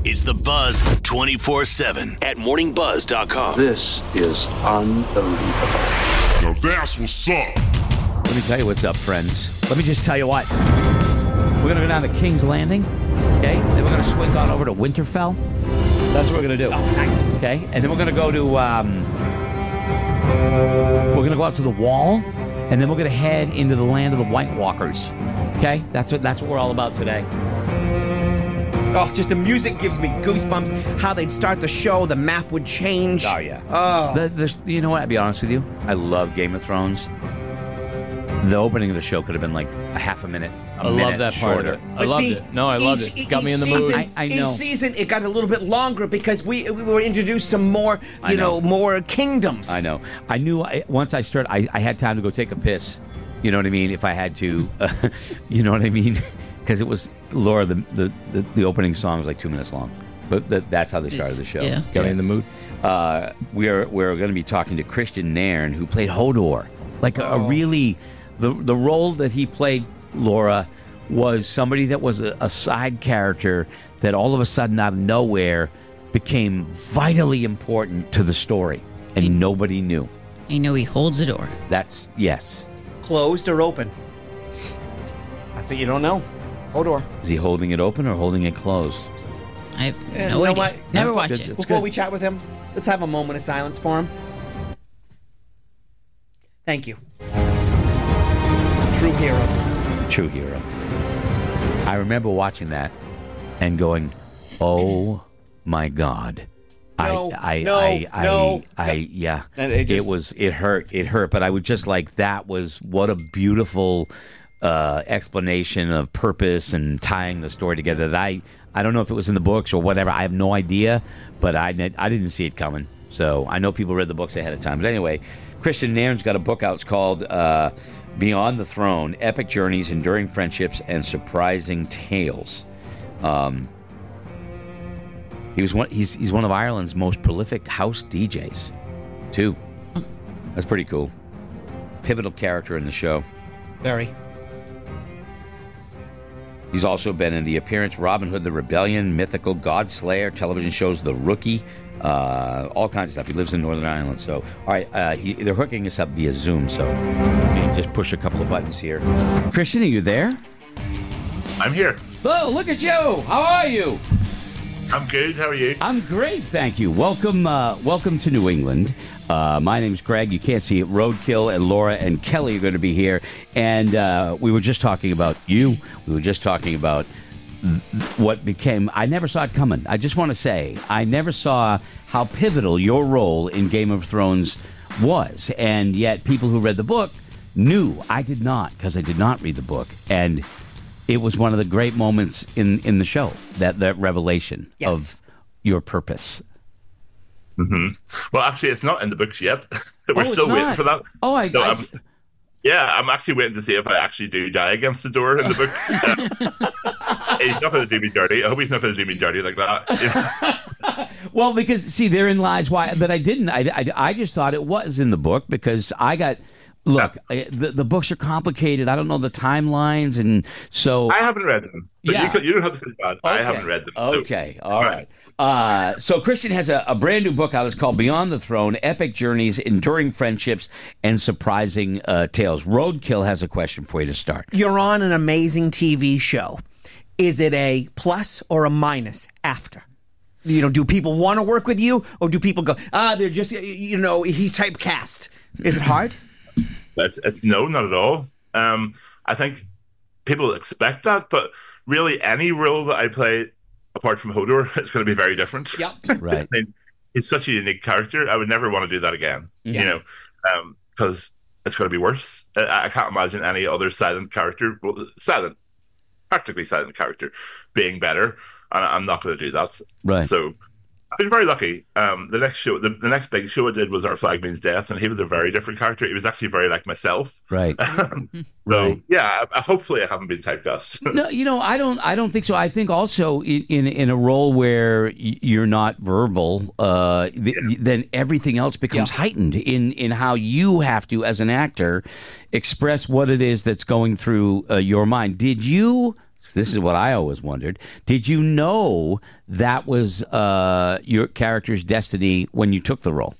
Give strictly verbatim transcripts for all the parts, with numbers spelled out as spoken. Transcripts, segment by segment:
It's The Buzz twenty-four seven at morning buzz dot com. This is unbelievable. Now that's what's up. Let me tell you what's up, friends. Let me just tell you what. We're going to go down to King's Landing, okay? Then we're going to swing on over to Winterfell. That's what we're going to do. Oh, nice. Okay? And then we're going to go to, um, we're going to go out to the Wall, and then we're going to head into the land of the White Walkers. Okay? That's what, that's what we're all about today. Oh, just the music gives me goosebumps. How they'd start the show, the map would change. Oh, yeah. Oh. The, the, you know what? I'll be honest with you. I love Game of Thrones. The opening of the show could have been like a half a minute. A I minute love that part shorter. of it. I But loved see, it. No, I loved each- it. Got me in the each mood. season- I- I know. Each season, it got a little bit longer because we we were introduced to more, I you know. know, more kingdoms. I know. I knew I, once I started, I, I had time to go take a piss. You know what I mean? If I had to, uh, you know what I mean? Because it was, Laura, the, the, the, the opening song was like two minutes long. But the, that's how they started the show. Yeah. Got me in the mood. Uh, we're we're going to be talking to Christian Nairn, who played Hodor. Like a, a really, the the role that he played, Laura, was somebody that was a, a side character that all of a sudden out of nowhere became vitally important to the story, and nobody knew. I know he holds a door. That's, yes. Closed or open? That's what you don't know. Hodor. Is he holding it open or holding it closed? I have Yeah, no you know idea. what? Never That's watch good. it. It's Before good. we chat with him, let's have a moment of silence for him. Thank you. True hero. True hero. I remember watching that and going, "Oh my God!" No, I, I, no, I, I, no. I, yeah. And it just- it was, it hurt, it hurt. But I would just like that was what a beautiful uh, explanation of purpose and tying the story together. That I, I don't know if it was in the books or whatever. I have no idea, but I, I didn't see it coming. So I know people read the books ahead of time. But anyway, Christian Nairn's got a book out. It's called uh, Beyond the Throne: Epic Journeys, Enduring Friendships, and Surprising Tales. Um, he was one. He's he's one of Ireland's most prolific house D Js, too. That's pretty cool. Pivotal character in the show. Very. He's also been in The Appearance, Robin Hood, The Rebellion, Mythical, Godslayer, television shows The Rookie, uh, all kinds of stuff. He lives in Northern Ireland. So, all right, uh, he, they're hooking us up via Zoom. So, let me just push a couple of buttons here. Christian, are you there? I'm here. Oh, look at you. How are you? I'm good. How are you? I'm great, thank you. Welcome, uh, welcome to New England. Uh, my name's Greg. You can't see it. Roadkill and Laura and Kelly are going to be here. And uh, we were just talking about you. We were just talking about th- what became... I never saw it coming. I just want to say, I never saw how pivotal your role in Game of Thrones was. And yet people who read the book knew. I did not, because I did not read the book. And it was one of the great moments in, in the show, that, that revelation Yes. of your purpose. Mm-hmm. Well, actually, it's not in the books yet. We're Oh, it's still waiting not? for that. Oh, I- No, I- I'm, yeah, I'm actually waiting to see if I actually do die against the door in the books. He's not going to do me dirty. I hope he's not going to do me dirty like that. Well, because, see, therein lies why. But I didn't. I, I, I just thought it was in the book because I got... Look, I- the, the books are complicated. I don't know the timelines. And so... I haven't read them. But Yeah. you, can, you don't have to feel bad. I Okay. haven't read them. So. Okay, all right. Uh, so Christian has a, a brand new book out. It's called Beyond the Throne: Epic Journeys, Enduring Friendships, and Surprising uh, Tales. Roadkill has a question for you to start. You're on an amazing T V show. Is it a plus or a minus after? You know, do people want to work with you, or do people go, ah, they're just, you know, he's typecast? Is it hard? It's, it's no, not at all. Um, I think people expect that, but really any role that I play, apart from Hodor, it's going to be very different. Yep. Right. I mean, he's such a unique character. I would never want to do that again. Yeah. You know, because it's going to be worse. I, I can't imagine any other silent character, well, silent, practically silent character, being better. And I'm not going to do that. Right. So I've been very lucky. Um, the next show, the, the next big show I did was Our Flag Means Death, and he was a very different character. He was actually very like myself. Right. so Right. yeah, I, I, hopefully I haven't been typecast. No, you know, I don't. I don't think so. I think also in in, in a role where y- you're not verbal, uh, th- Yeah. then everything else becomes heightened in in how you have to, as an actor, express what it is that's going through uh, your mind. Did you This is what I always wondered. Did you know that was uh, your character's destiny when you took the role?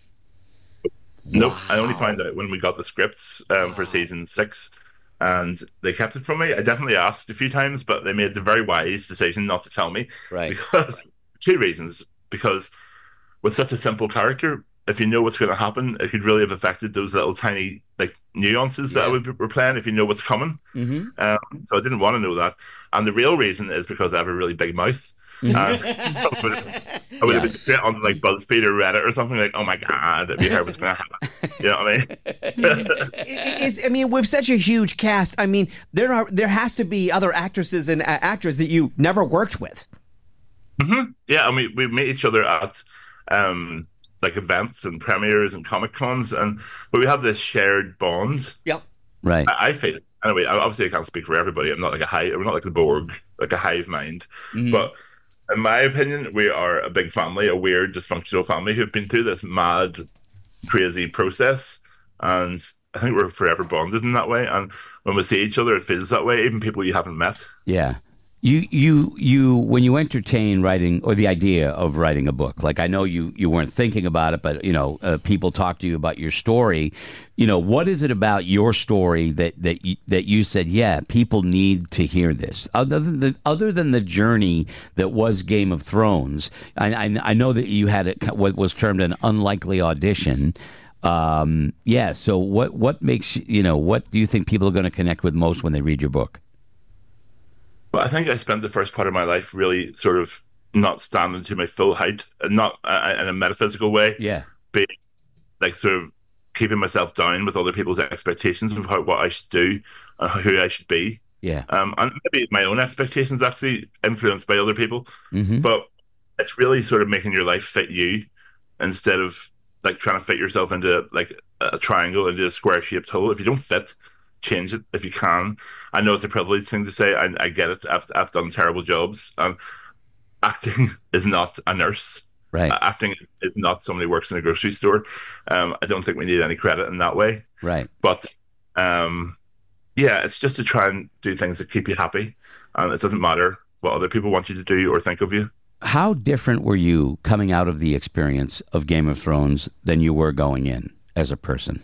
Nope. I only found out when we got the scripts um, for season six, and they kept it from me. I definitely asked a few times, but they made the very wise decision not to tell me. Right. Because two reasons. Because with such a simple character, if you know what's going to happen, it could really have affected those little tiny like nuances Yeah. that I would be playing if you know what's coming. Mm-hmm. Um, so I didn't want to know that. And the real reason is because I have a really big mouth. And I would have, I would have Yeah. been straight on like BuzzFeed or Reddit or something like, oh my God, have you heard what's going to happen? You know what I mean? Is, I mean, with such a huge cast, I mean, there are there has to be other actresses and uh, actors that you never worked with. Mm-hmm. Yeah, and we, we meet each other at um, like events and premieres and Comic Cons, and but we have this shared bond. Yep. Right. I, I feel it. Anyway, I- obviously I can't speak for everybody. I'm not like a hive. We're not like the Borg, like a hive mind. Mhm. But in my opinion, we are a big family, a weird, dysfunctional family who've been through this mad, crazy process, and I think we're forever bonded in that way. And when we see each other, it feels that way. Even people you haven't met. Yeah. You, you, you, when you entertain writing or the idea of writing a book, like I know you, you weren't thinking about it, but you know, uh, people talk to you about your story. You know, what is it about your story that, that, you, that you said, yeah, people need to hear this other than the, other than the journey that was Game of Thrones. I, I, I know that you had it, what was termed an unlikely audition. Um, yeah. So what, what makes, you know, what do you think people are going to connect with most when they read your book? But I think I spent the first part of my life really sort of not standing to my full height, and not uh, in a metaphysical way. Yeah. Being like sort of keeping myself down with other people's expectations of how, what I should do and who I should be. Yeah. Um, and maybe my own expectations actually influenced by other people. Mm-hmm. But it's really sort of making your life fit you instead of like trying to fit yourself into like a triangle, into a square shaped hole. If you don't fit, change it if you can. I know it's a privileged thing to say. I, I get it. I've, I've done terrible jobs. And acting is not a nurse. Right. Uh, acting is not somebody who works in a grocery store. Um, I don't think we need any credit in that way. Right. But um, yeah, it's just to try and do things that keep you happy. And it doesn't matter what other people want you to do or think of you. How different were you coming out of the experience of Game of Thrones than you were going in as a person?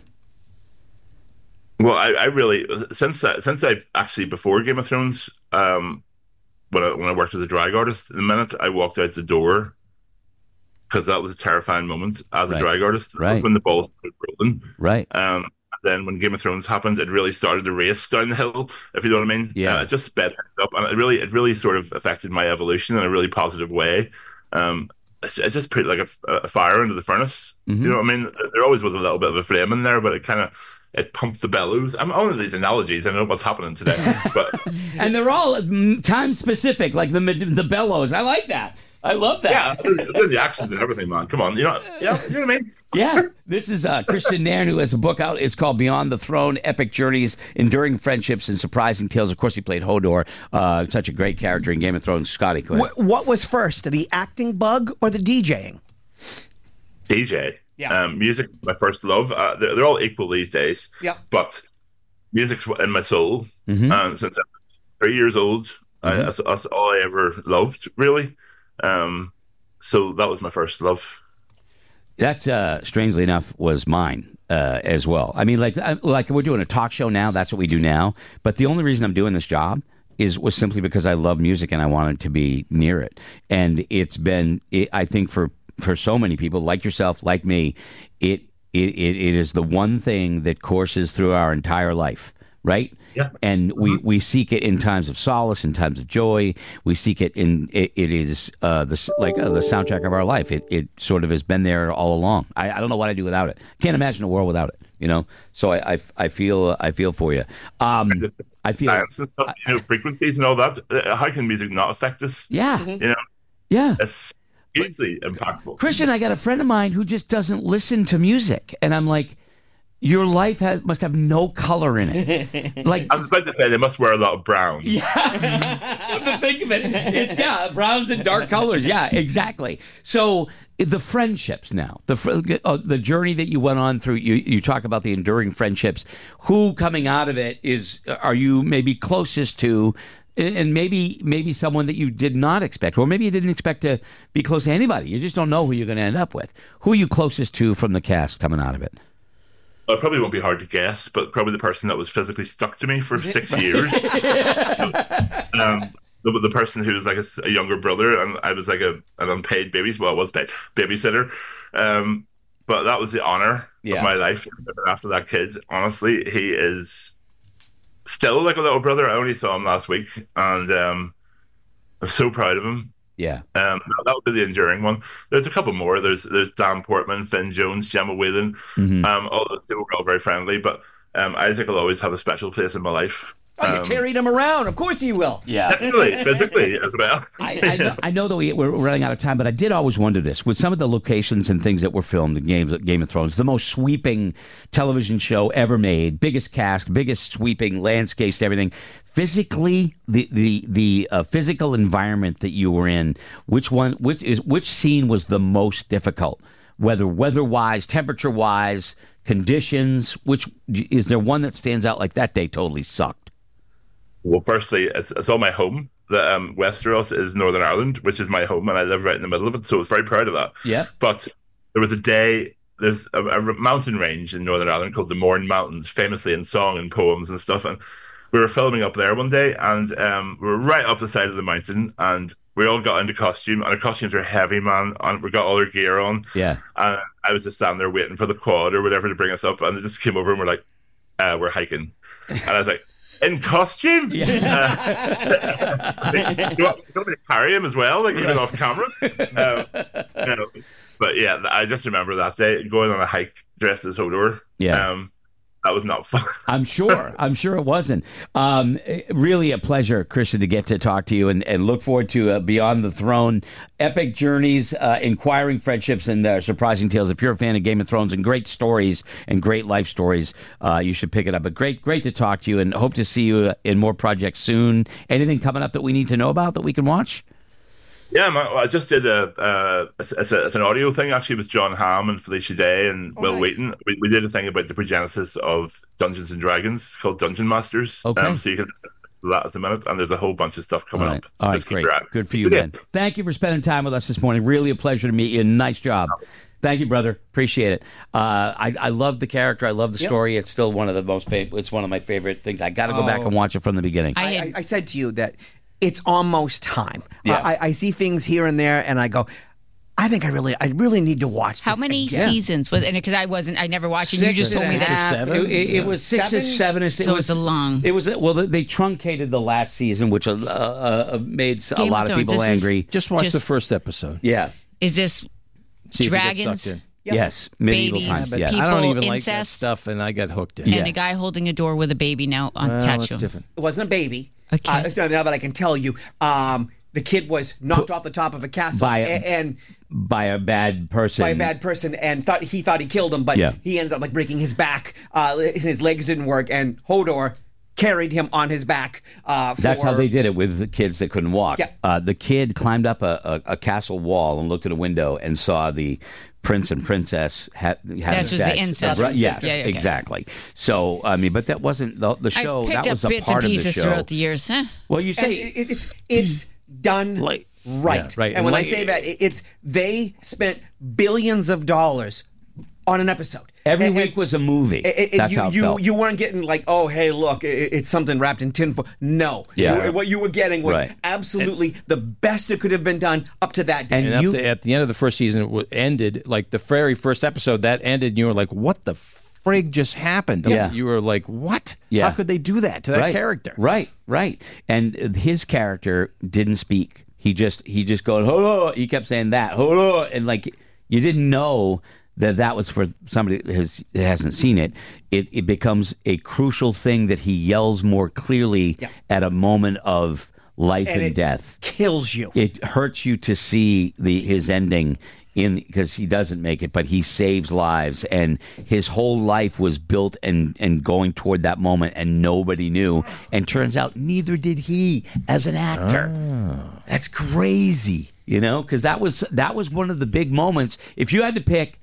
Well, I, I really since I, since I actually before Game of Thrones, um, when I when I worked as a drag artist, the minute I walked out the door, because that was a terrifying moment as Right. a drag artist. That Right. was when the ball started rolling. Right. Um, then when Game of Thrones happened, it really started the race down the hill, if you know what I mean. Yeah. Uh, it just sped things up, and it really it really sort of affected my evolution in a really positive way. Um, it, it just put like a, a fire into the furnace. Mhm. You know what I mean? There always was a little bit of a flame in there, but it kind of it pumped the bellows. I'm only these analogies. I know what's happening today, but And they're all mm, time specific, like the the bellows. I like that. I love that. yeah, there's the actions and everything, man. Come on, you know, yeah, you know what I mean? Yeah. This is uh, Christian Nairn, who has a book out. It's called Beyond the Throne, Epic Journeys, Enduring Friendships, and Surprising Tales. Of course, he played Hodor, uh, such a great character in Game of Thrones. Scotty, go ahead. What, what was first, the acting bug or the DJing? D J. Yeah. Um, music, my first love. Uh, they're, they're all equal these days. Yeah. But music's in my soul. Mhm. And since I was three years old, I, that's, that's all I ever loved, really. Um, so that was my first love. That's uh, strangely enough was mine uh, as well. I mean, like I- like we're doing a talk show now. That's what we do now. But the only reason I'm doing this job is was simply because I love music and I wanted to be near it. And it's been, it, I think, for for so many people like yourself, like me, it it it, it is the one thing that courses through our entire life, right? Yeah. And we, we seek it in times of solace, in times of joy. We seek it in it, it is uh, the like uh, the soundtrack of our life. It it sort of has been there all along. I, I don't know what I'd do without it. Can't imagine a world without it. You know. So I I, I feel I feel for you. Um, I feel Science and stuff, you know, frequencies and all that. Uh, How can music not affect us? yeah You know, yeah. it's hugely impactful. Christian, I got a friend of mine who just doesn't listen to music, and I'm like, your life has must have no color in it. Like, I was about to say they must wear a lot of brown. yeah, to think of it, it's yeah, browns and dark colors. Yeah, exactly. So the friendships now, the fr- uh, the journey that you went on through. You you talk about the enduring friendships. Who coming out of it is? Are you maybe closest to? and, and maybe maybe someone that you did not expect, or maybe you didn't expect to be close to anybody. You just don't know who you're going to end up with. Who are you closest to from the cast coming out of it? Well, it probably won't be hard to guess, but probably the person that was physically stuck to me for six years. um, the, the person who was like a, a younger brother, and I was like a an unpaid baby. Well, I was paid babysitter. Um, but that was the honor Yeah. of my life after that kid. Honestly, he is still like a little brother. I only saw him last week, and um, I'm so proud of him. Yeah. Um, that, that would be the enduring one. There's a couple more. There's there's Dan Portman, Finn Jones, Gemma Whelan. Mm-hmm. Um, all those people were all very friendly, but um, Isaac will always have a special place in my life. Oh, you Um, carried him around. Of course you will. Yeah. Physically, physically as well. I, I, know, I know that we, we're running out of time, but I did always wonder this. With some of the locations and things that were filmed in Games, Game of Thrones, the most sweeping television show ever made, biggest cast, biggest sweeping landscapes, everything. Physically, the the the uh, physical environment that you were in, which one, which is which scene was the most difficult? Whether weather-wise, temperature-wise, conditions, which is there one that stands out like that day totally sucked? Well, firstly, it's, it's all my home. The um, Westeros is Northern Ireland, which is my home, and I live right in the middle of it, so I was very proud of that. Yeah. But there was a day, there's a, a mountain range in Northern Ireland called the Mourne Mountains, famously in song and poems and stuff, and we were filming up there one day, and um, we were right up the side of the mountain, and we all got into costume, and our costumes are heavy, man, and we got all our gear on. Yeah. And I was just standing there waiting for the quad or whatever to bring us up, and they just came over and were like, uh, we're hiking. And I was like, in costume? Yeah. Uh, you, want, you want me to carry him as well, like even off camera? Um, you know, but yeah, I just remember that day going on a hike dressed as Hodor. Yeah. Um, that was not fun. I'm sure. I'm sure it wasn't. Um, really a pleasure, Christian, to get to talk to you, and, and look forward to uh, Beyond the Throne, epic journeys, uh, inquiring friendships, and uh, surprising tales. If you're a fan of Game of Thrones and great stories and great life stories, uh, you should pick it up. But great, great to talk to you, and hope to see you in more projects soon. Anything coming up that we need to know about that we can watch? Yeah, man, I just did a, uh, it's, it's, a it's an audio thing actually with John Hamm and Felicia Day and Oh, Will nice. Wheaton. We, we did a thing about the progenesis of Dungeons and Dragons. It's called Dungeon Masters. Okay. Um, so you can listen to that at the minute, and there's a whole bunch of stuff coming All right, up. So All right just keep great. your eye- Good for you, Yeah. man. Thank you for spending time with us this morning. Really a pleasure to meet you. Nice job. Thank you, brother. Appreciate it. Uh, I, I love the character. I love the Yep. story. It's still one of the most favorite. It's one of my favorite things. I got to go back Oh. and watch it from the beginning. I I, had, I, I said to you that it's almost time. Yeah. I, I see things here and there, and I go, I think I really, I really need to watch how this many again. seasons was? And because I wasn't, I never watched it. You Six just and told me a that. half. Seven? It, it, it was six or Seven? seven. It So was, it's a long- It was well. They truncated the last season, which uh, uh, made a Game lot of of Thrones, people this is- angry. Just watch Just- the first episode. Yeah. Is this See if you get dragons sucked in. Yes. Medieval Babies, times. but Yes. people- I don't even like that incest? stuff, and I got hooked in. Yeah. and a guy holding a door with a baby now Well, attached that's to him? different. It wasn't a baby. A kid. Uh, now that I can tell you, um, the kid was knocked off the top of a castle By a- a- and By a bad person. by a bad person, and thought he thought he killed him, but Yeah. he ended up like breaking his back. Uh, his legs didn't work, and Hodor carried him on his back. Uh, for, That's how they did it with the kids that couldn't walk. Yeah. Uh, the kid climbed up a, a, a castle wall and looked at a window and saw the prince and princess had having That's just the sex. incest. Right, yes, Yeah, okay. exactly. So I mean, but that wasn't the, the show. I've That picked was up a bits and part of the pieces show. throughout the years. Huh? Well, you And say it, it's it's done Like- right. yeah, right. And And when I like- say that, it, it's they spent billions of dollars on an episode. every And- week was a movie. It- it- That's you, how it you, felt. you weren't getting like, oh, hey, look, it, it's something wrapped in tinfoil. No. Yeah. You- what you were getting was Right. absolutely the best it could have been done up to that day. And And you- up to, at the end of the first season, it wa- ended like the very first episode that ended, and you were like, "What the frig just happened?" Yeah. You were like, "What? Yeah. How could they do that to that right. character?" Right, right. And his character didn't speak. He just he just going, hello. He kept saying that, hello, and like you didn't know that that was for somebody that has that hasn't seen it. It it becomes a crucial thing that he yells more clearly Yeah. at a moment of life and, and it death. kills you. It hurts you to see the his ending in because he doesn't make it, but he saves lives, and his whole life was built and and going toward that moment, and nobody knew. And turns out neither did he as an actor. That's crazy, you know, because that was that was one of the big moments. If you had to pick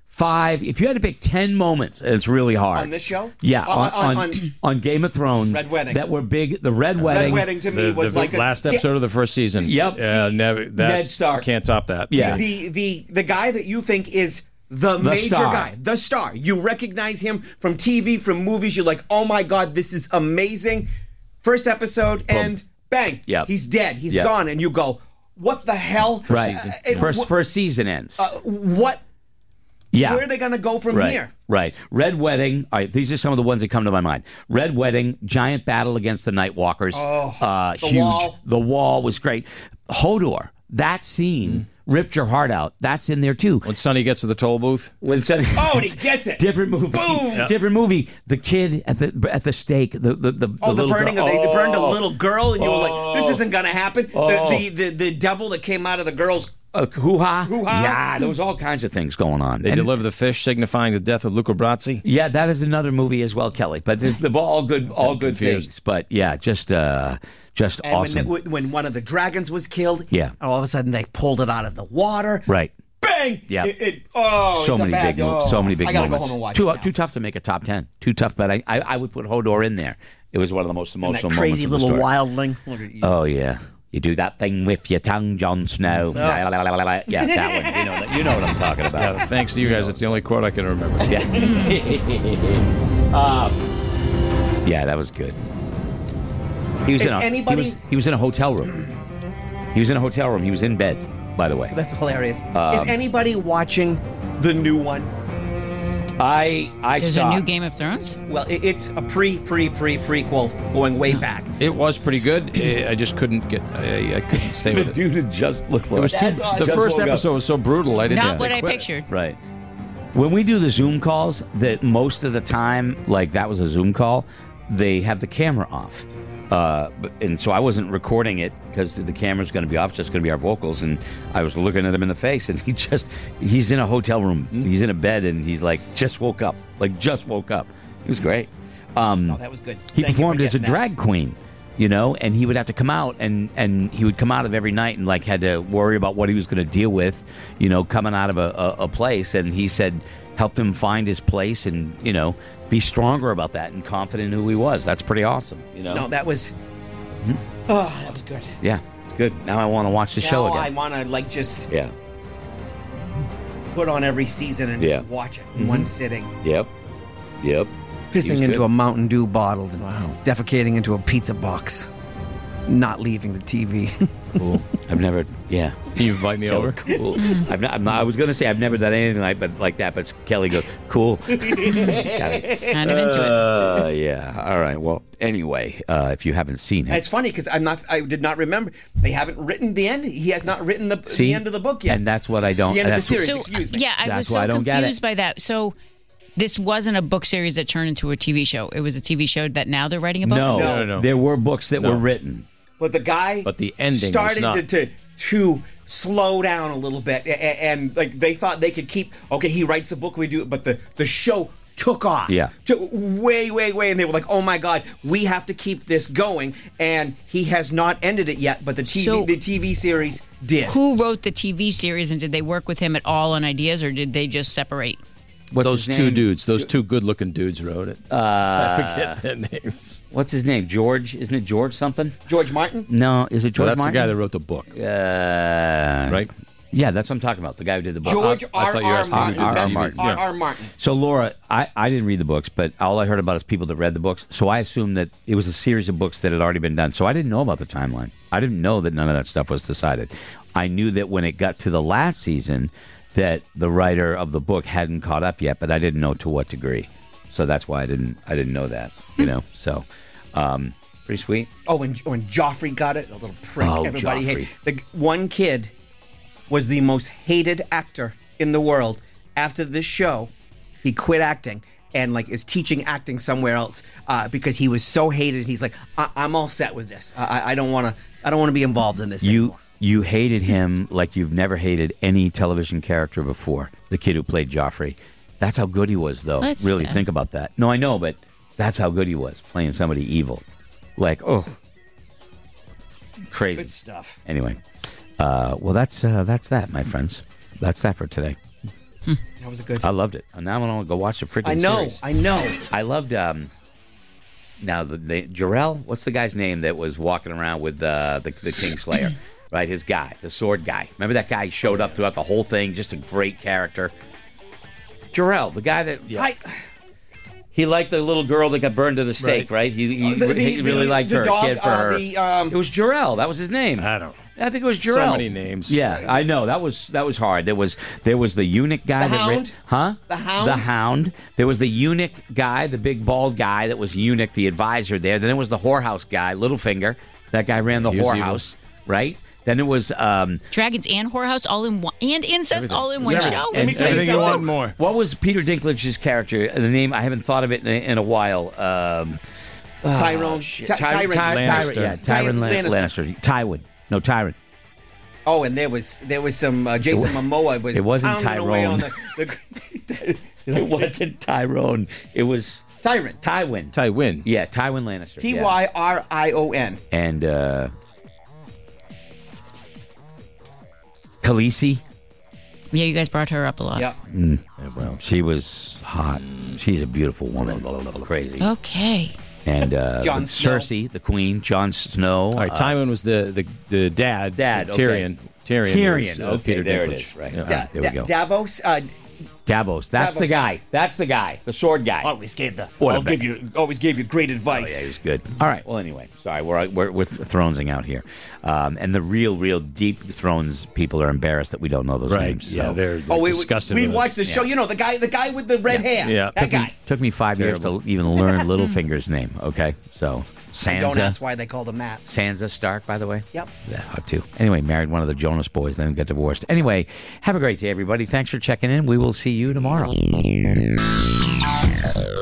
five. If you had to pick ten moments, and it's really hard On this show? Yeah, On- on on- on, on- on Game of Thrones, Red Wedding. that were big. The Red Wedding. Red Wedding to me The, was the like a, last episode of the first season. Yep. Yeah, See, never, Ned that's, Stark. Can't top that. Yeah. the the the guy that you think is the, The major star. guy, the star. You recognize him from T V, from movies. You're like, oh my god, this is amazing. First episode, and bang, Yep. he's dead. He's Yep. gone, and you go, what the hell? Right. Uh, and First wh- first season ends. uh, what? yeah. Where are they going to go from Right. here? Right. Red Wedding. All right. These are some of the ones that come to my mind. Red Wedding. Giant battle against the Night Walkers. Oh, uh, the huge. wall. The wall was great. Hodor. That scene ripped your heart out. That's in there too. When Sonny gets to the toll booth, When Sonny- Oh, and he gets it. Different movie. Boom. Different movie. The kid at the at the stake. The the the, Oh, the, little burning girl. of they, they burned a Oh. little girl, and you were like, "This isn't gonna happen." Oh. The, the the the devil that came out of the girl's Uh, hoo-ha. Hoo-ha. Yeah, there was all kinds of things going on. they And- deliver the fish, signifying the death of Luca Brasi. Yeah, that is another movie as well, Kelly. But the, the all good, all good confused. things. But yeah, just uh, just and awesome. when, the, when one of the dragons was killed, Yeah. all of a sudden they pulled it out of the water. Right. Bang! Yeah. It, it- oh, So it's a many bad, big, mo- oh, so many big I gotta moments. go home and watch too it now. too tough to make a top ten. Too tough, but I, I, I would put Hodor in there. It was one of the most And that emotional crazy moments of the little story. wildling. Look at you. Oh yeah, you do that thing with your tongue, Jon Snow. Yeah, that one. You know, that- you know what I'm talking Yeah, about. thanks to you guys, it's the only quote I can remember. Yeah. um, yeah, that was good. He was Is in a, anybody- He was, he was in a hotel room. He was in a hotel room. He was in bed, by the way. That's hilarious. Um, Is anybody watching the new one? I I There's saw a new Game of Thrones? Well, it, it's a pre pre pre prequel going way back. It was pretty good. Eh, I just couldn't get. I, I couldn't stay the with it. dude had just looked like It was too, That's the awesome. first Just woke up. episode was so brutal. I didn't. Not stick what I with it. pictured. Right. When we do the Zoom calls, that most of the time, like that was a Zoom call, they have the camera off. Uh, but- and so I wasn't recording it because the camera's going to be off, it's just going to be our vocals. And I was looking at him in the face, and he just, he's in a hotel room. He's in a bed, and he's like, just woke up. Like, just woke up. He was great. Um, Oh, that was good. he Thank you for performed as a getting that. drag queen, you know, and he would have to come out and, and he would come out of every night and like had to worry about what he was going to deal with, you know, coming out of a, a, a place. And he said, helped him find his place and, you know, be stronger about that and confident in who he was. That's pretty awesome, you know? No, that was. Hmm? Oh, that was good. Yeah, it's good. Now I want to watch the show now I again. want to like just Yeah. put on every season and Yeah. just watch it in one sitting. Yep. Yep. He Pissing was into good. a Mountain Dew bottle and defecating into a pizza box. Not leaving the T V. Cool. I've never, yeah. Can you invite me So over? cool. I've not, I'm not, I was going to say I've never done anything like, but like that. But Kelly goes, cool. Got it. Kind of into it. Uh, yeah. All right. Well, anyway, uh, if you haven't seen it, It's funny because I'm not. I did not remember. They haven't written the end. He has not written the, See? the end of the book yet. and that's what I don't. The end of the that's- series. So, excuse me. yeah, I That's was why I so don't get it. confused by that. So, this wasn't a book series that turned into a T V show. It was a T V show that now they're writing a book? No, No, no, no. There were books that No. were written. But the guy, But the ending was started not. to, to to slow down a little bit, and, and like they thought they could keep. Okay, he writes the book, we do it, but the the show took off. Yeah. took way, way, way, and they were like, "Oh my God, we have to keep this going." And he has not ended it yet, but the T V So- the T V series did. Who wrote the T V series, and did they work with him at all on ideas, or did they just separate? What's Those his two name? dudes, those two good-looking dudes wrote it. Uh, I forget their names. What's his name? George? Isn't it George something? George Martin. No, is it Well, George that's Martin? the guy that wrote the book, Uh, right? Yeah, that's what I'm talking about. The guy who did the book. George I R. thought you were R. asking who Martin. did the That's T V. R. Yeah. R. Martin. So Laura, I, I didn't read the books, but all I heard about is people that read the books. So I assumed that it was a series of books that had already been done. So I didn't know about the timeline. I didn't know that none of that stuff was decided. I knew that when it got to the last season, that the writer of the book hadn't caught up yet, but I didn't know to what degree. So that's why I didn't I didn't know that. You know, so um, pretty sweet. Oh, when when Joffrey got it, a little prick. Oh, Everybody Joffrey. hated. The one kid was the most hated actor in the world. After this show, he quit acting and like is teaching acting somewhere else uh, because he was so hated. He's like, I- I'm all set with this. I, I- I don't want to. I don't want to be involved in this You anymore. you hated him like you've never hated any television character before. The kid who played Joffrey. That's how good he was, though. That's really sad. think about that. No, I know, but that's how good he was playing somebody evil. Like, oh, crazy Good stuff. Anyway, uh, well, that's uh, that's that, my friends. That's that for today. That was a good. I loved it. And now I'm gonna go watch the freaking I know. series. I know. I loved. Um, now the, the Jarrell, what's the guy's name that was walking around with uh, the the Kingslayer, right? His guy, the sword guy. Remember that guy showed up throughout the whole thing, just a great character. Jarrell, the guy that I, he liked the little girl that got burned to the stake, right? He, he, the- the- he really the- liked the her, dog, kid for uh, her. the, um, it was Jarrell. That was his name. I don't. I think it was Jarrell. So many names. Yeah, I know that was that was hard. There was there was the eunuch guy. The that Hound? huh? The Hound? The Hound. There was the eunuch guy, the big bald guy that was eunuch, the advisor there. Then there was the whorehouse guy, Littlefinger. That guy ran the He was evil. whorehouse, right? Then it was um, Dragons and whorehouse all in one, and incest all in one Everything. show. Let me tell you Everything you something. want more. what was Peter Dinklage's character? The name I haven't thought of it in a, in a while. Um, Tyrone. shit. Ty- Ty- Tyrant. Ty- Lannister. Ty- yeah, Tyron Lan- Lannister. Lannister. Tywin. No, Tyrant. Oh, and there was there was some uh, Jason Momoa was. it wasn't pounding away Tyrone. on the, the, It wasn't Tyrone. It was Tyrant. Tywin. Tywin. Yeah, Tywin Lannister. T yeah. Y R I O N. And uh, Khaleesi. Yeah, you guys brought her up a lot. Yep. She was hot. She's a beautiful woman. Crazy. Okay. And uh, Jon but Snow. Cersei, the queen, Jon Snow. All right, uh, Tywin was the, the, the dad. Dad, okay. Tyrion. Tyrion. Tyrion. was, uh, Okay, Peter there it Dinklage. is, right. Yeah. Da- Da- there we go. Da- Davos. Uh, Davos. That's the Davos. guy. That's the guy. The sword guy. always gave the. What a I'll give best- you. Always gave you great Oh, advice. yeah, he was good. All right. Well, anyway, sorry, we're we're, we're thronesing out here, um, and the real, real deep Thrones people are embarrassed that we don't know those Right. names. Yeah, so. they're, they're Oh, we disgusted. we with us. watched the show. You know the guy, the guy with the red hair. Yeah. That Took me- guy. Took me five Terrible. years to even learn Littlefinger's name. Okay, so Sansa. Don't ask why they called him Matt. Sansa Stark, by the way. Yep. Yeah, hot too. Anyway, married one of the Jonas boys, then got divorced. Anyway, have a great day, everybody. Thanks for checking in. We will see you tomorrow.